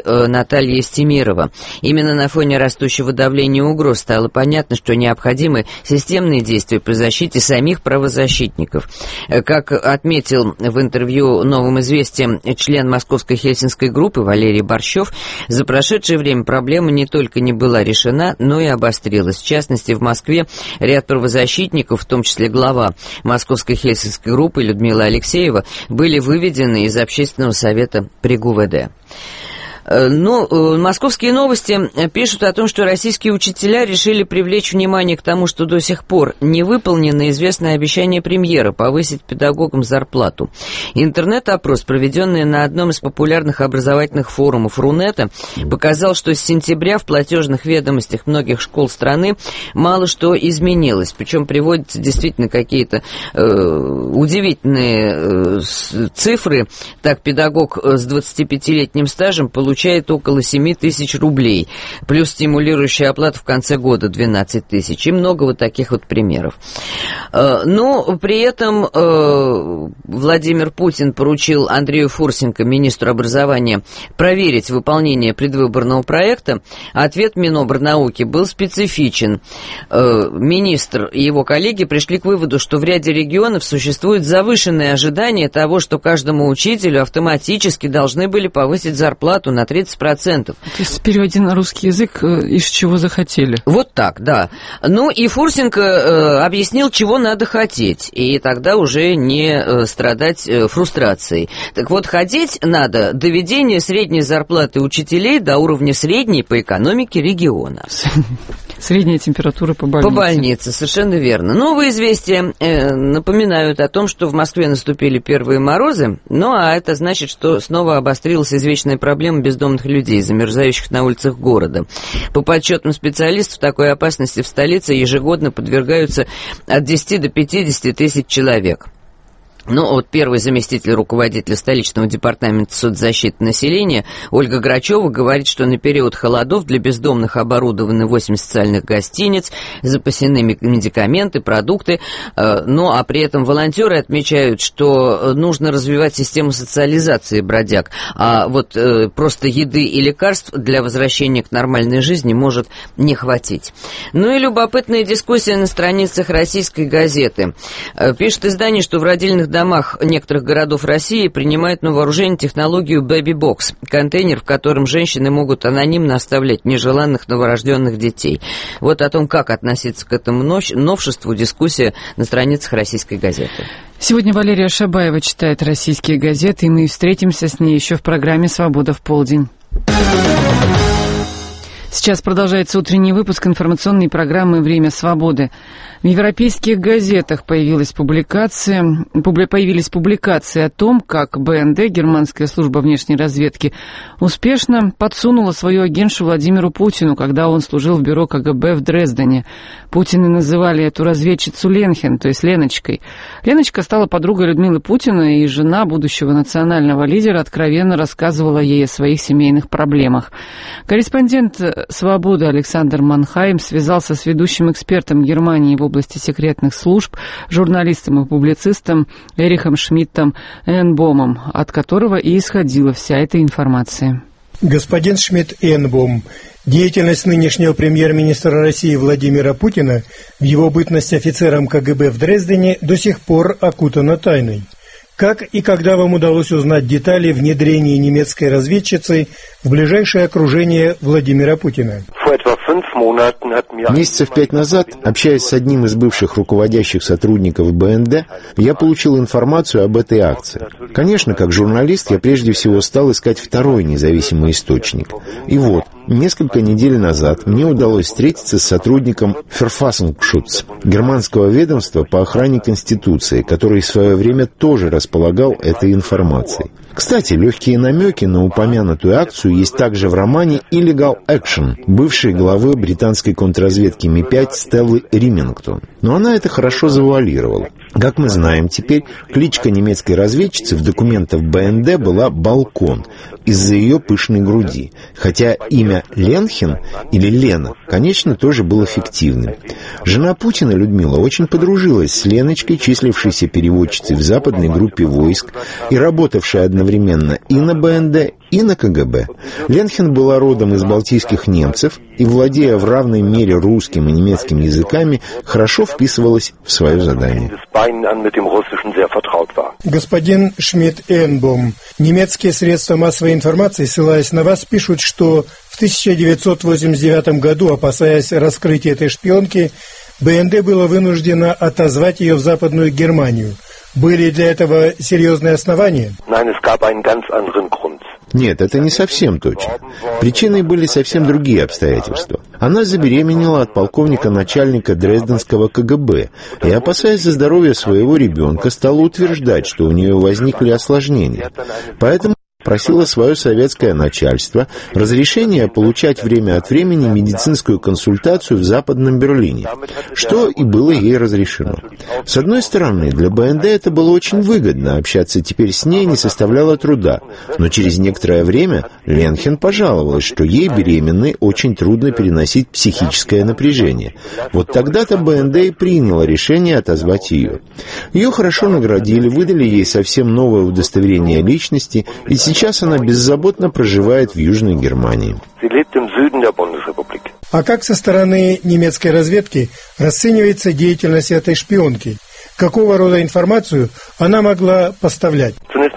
Наталья Стемирова. Именно на фоне растущего давления угроз стало понятно, что необходимы системные действия по защите самих правозащитников. Как отметил в интервью «Новым известиям» член Московской Хельсинской группы Валерий Борщев, за прошедшее время проблема не только не была решена, но и обострилась. В частности, в Москве ряд правозащитников, в том числе глава Московской Хельсинской группы Людмила Алексеева, были выведены из Общественного совета при ГУВД. Московские новости пишут о том, что российские учителя решили привлечь внимание к тому, что до сих пор не выполнено известное обещание премьера повысить педагогам зарплату. Интернет-опрос, проведенный на одном из популярных образовательных форумов Рунета, показал, что с сентября в платежных ведомостях многих школ страны мало что изменилось. Причем приводятся действительно какие-то удивительные цифры. Так, педагог с 25-летним стажем получает около 7 тысяч рублей, плюс стимулирующая оплата в конце года 12 тысяч, и много вот таких вот примеров. Но при этом Владимир Путин поручил Андрею Фурсенко, министру образования, проверить выполнение предвыборного проекта. Ответ Минобрнауки был специфичен. Министр и его коллеги пришли к выводу, что в ряде регионов существует завышенное ожидание того, что каждому учителю автоматически должны были повысить зарплату на 30%. То есть, переводя на русский язык, из чего захотели. Вот так, да. Ну и Фурсенко объяснил, чего надо хотеть, и тогда уже не страдать фрустрацией. Так вот, хотеть надо доведение средней зарплаты учителей до уровня средней по экономике региона. Средняя температура по больнице. По больнице, совершенно верно. Новые известия напоминают о том, что в Москве наступили первые морозы, а это значит, что снова обострилась извечная проблема бездомных людей, замерзающих на улицах города. По подсчетам специалистов, такой опасности в столице ежегодно подвергаются от 10 до 50 тысяч человек. Первый заместитель руководителя столичного департамента соцзащиты населения Ольга Грачева говорит, что на период холодов для бездомных оборудованы 8 социальных гостиниц, запасены медикаменты, продукты, а при этом волонтеры отмечают, что нужно развивать систему социализации бродяг, а просто еды и лекарств для возвращения к нормальной жизни может не хватить. И любопытная дискуссия на страницах российской газеты. Пишет издание, что в родильных домах некоторых городов России принимают на вооружение технологию Baby Box, контейнер, в котором женщины могут анонимно оставлять нежеланных новорожденных детей. Вот о том, как относиться к этому новшеству, дискуссия на страницах российской газеты. Сегодня Валерия Шабаева читает российские газеты, и мы встретимся с ней еще в программе «Свобода в полдень». Сейчас продолжается утренний выпуск информационной программы «Время свободы». В европейских газетах появились публикации о том, как БНД, германская служба внешней разведки, успешно подсунула свою агентшу Владимиру Путину, когда он служил в бюро КГБ в Дрездене. Путины называли эту разведчицу Ленхен, то есть Леночкой. Леночка стала подругой Людмилы Путина, и жена будущего национального лидера откровенно рассказывала ей о своих семейных проблемах. Корреспондент «Свободы» Александр Манхайм связался с ведущим экспертом Германии в области секретных служб, журналистом и публицистом Эрихом Шмидтом Энбомом, от которого и исходила вся эта информация. Господин Шмидт-Энбом, деятельность нынешнего премьер-министра России Владимира Путина в его бытность офицером КГБ в Дрездене до сих пор окутана тайной. Как и когда вам удалось узнать детали внедрения немецкой разведчицы в ближайшее окружение Владимира Путина? Месяцев 5 назад, общаясь с одним из бывших руководящих сотрудников БНД, я получил информацию об этой акции. Конечно, как журналист, я прежде всего стал искать второй независимый источник. И вот, несколько недель назад мне удалось встретиться с сотрудником Verfassungsschutz, германского ведомства по охране Конституции, который в свое время тоже располагал этой информацией. Кстати, легкие намеки на упомянутую акцию есть также в романе «Illegal Action» бывшей главы британской контрразведки Ми-5 Стеллы Римингтон. Но она это хорошо завуалировала. Как мы знаем теперь, кличка немецкой разведчицы в документах БНД была «Балкон» из-за ее пышной груди. Хотя имя Ленхен или Лена, конечно, тоже было фиктивным. Жена Путина, Людмила, очень подружилась с Леночкой, числившейся переводчицей в западной группе войск и работавшей одновременно и на БНД, и на КГБ. Ленхен была родом из балтийских немцев и, владея в равной мере русским и немецким языками, хорошо вписывалась в свое задание. Господин Шмидт-Энбом, немецкие средства массовой информации, ссылаясь на вас, пишут, что в 1989 году, опасаясь раскрытия этой шпионки, БНД было вынуждено отозвать ее в Западную Германию. Были для этого серьезные основания? Нет, это не совсем точно. Причиной были совсем другие обстоятельства. Она забеременела от полковника-начальника Дрезденского КГБ и, опасаясь за здоровье своего ребенка, стала утверждать, что у нее возникли осложнения. Поэтому просила свое советское начальство разрешения получать время от времени медицинскую консультацию в Западном Берлине, что и было ей разрешено. С одной стороны, для БНД это было очень выгодно, общаться теперь с ней не составляло труда, но через некоторое время Ленхен пожаловалась, что ей, беременной, очень трудно переносить психическое напряжение. Вот тогда-то БНД и приняло решение отозвать ее. Ее хорошо наградили, выдали ей совсем новое удостоверение личности, и сейчас она беззаботно проживает в Южной Германии. А как со стороны немецкой разведки расценивается деятельность этой шпионки? Какого рода информацию она могла поставлять?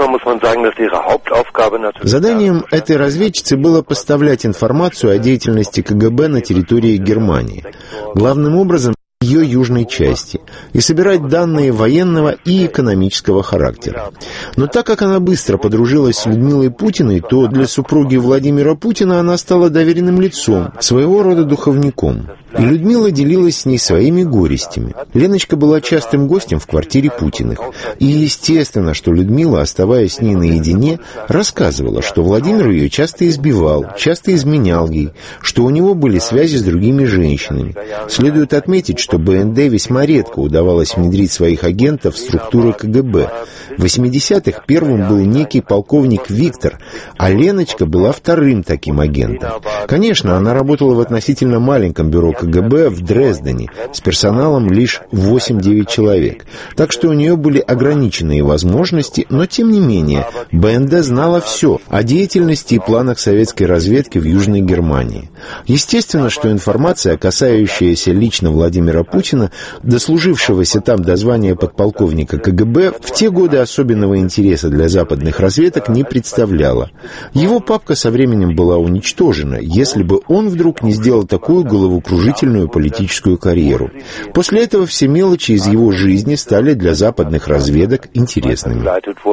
Заданием этой разведчицы было поставлять информацию о деятельности КГБ на территории Германии. Главным образом, ее южной части, и собирать данные военного и экономического характера. Но так как она быстро подружилась с Людмилой Путиной, то для супруги Владимира Путина она стала доверенным лицом, своего рода духовником. И Людмила делилась с ней своими горестями. Леночка была частым гостем в квартире Путиных. И естественно, что Людмила, оставаясь с ней наедине, рассказывала, что Владимир ее часто избивал, часто изменял ей, что у него были связи с другими женщинами. Следует отметить, что БНД весьма редко удавалось внедрить своих агентов в структуры КГБ. В 80-х первым был некий полковник Виктор, а Леночка была вторым таким агентом. Конечно, она работала в относительно маленьком бюро КГБ в Дрездене с персоналом лишь 8-9 человек. Так что у нее были ограниченные возможности, но тем не менее БНД знала все о деятельности и планах советской разведки в Южной Германии. Естественно, что информация, касающаяся лично Владимира Путина, дослужившегося там до звания подполковника КГБ, в те годы особенного интереса для западных разведок не представляла. Его папка со временем была уничтожена, если бы он вдруг не сделал такую головокружительную политическую карьеру. После этого все мелочи из его жизни стали для западных разведок интересными.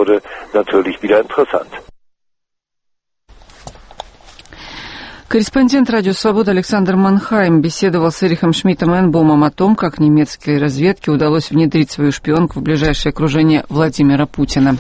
Корреспондент «Радио Свобода» Александр Манхайм беседовал с Эрихом Шмидтом-Энбомом о том, как немецкой разведке удалось внедрить свою шпионку в ближайшее окружение Владимира Путина.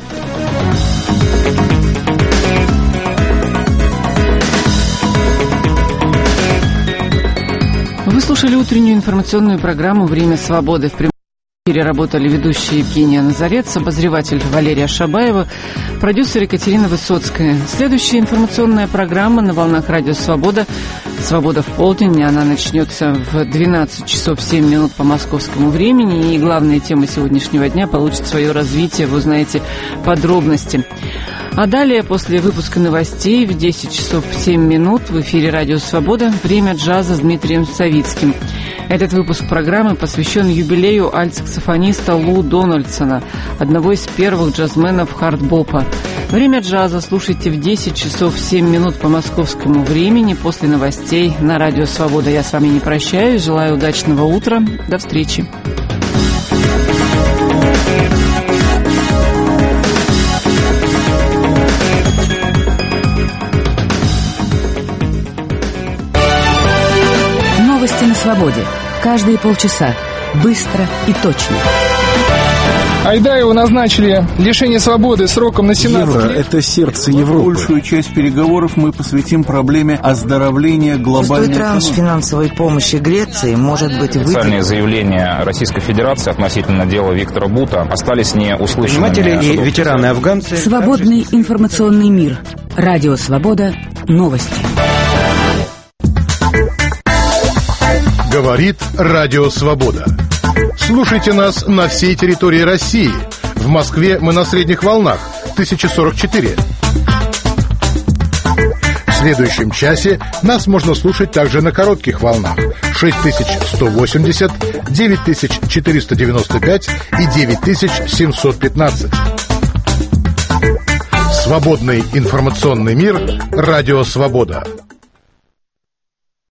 Вы слушали утреннюю информационную программу «Время свободы». В прямом эфире работали ведущие Евгения Назарец, обозреватель Валерия Шабаева, продюсер Екатерина Высоцкая. Следующая информационная программа на волнах «Радио Свобода». «Свобода в полдень». Она начнется в 12 часов 7 минут по московскому времени. И главная тема сегодняшнего дня получит свое развитие. Вы узнаете подробности. А далее, после выпуска новостей, в 10 часов 7 минут в эфире «Радио Свобода» «Время джаза» с Дмитрием Савицким. Этот выпуск программы посвящен юбилею альт-саксофониста Лу Дональдсона, одного из первых джазменов хард-бопа. «Время джаза» слушайте в 10 часов 7 минут по московскому времени после новостей на «Радио Свобода». Я с вами не прощаюсь, желаю удачного утра. До встречи. Новости на свободе. Каждые полчаса. Быстро и точно. Айдаеву назначили лишение свободы сроком на 17 лет. Евро – это сердце Европы. Большую часть переговоров мы посвятим проблеме оздоровления глобальной экономики. Транш финансовой помощи Греции может быть выделен. Официальные заявления Российской Федерации относительно дела Виктора Бута остались не услышанными. Предприниматели и ветераны-афганцы. Свободный информационный мир. Радио Свобода. Новости. Говорит Радио Свобода. Слушайте нас на всей территории России. В Москве мы на средних волнах 1044. следующем часе нас можно слушать также на коротких волнах 6180, 9495 и 9715. Свободный информационный мир. Радио «Свобода».